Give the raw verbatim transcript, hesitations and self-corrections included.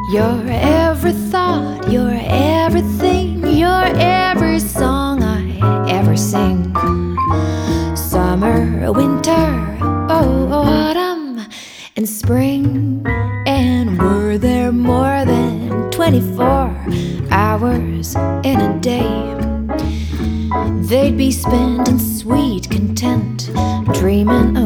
You're every thought, you're everything, you're every song I ever sing. Summer, winter, oh, autumn, and spring. And were there more than twenty-four hours in a day, they'd be spent in sweet content, dreaming of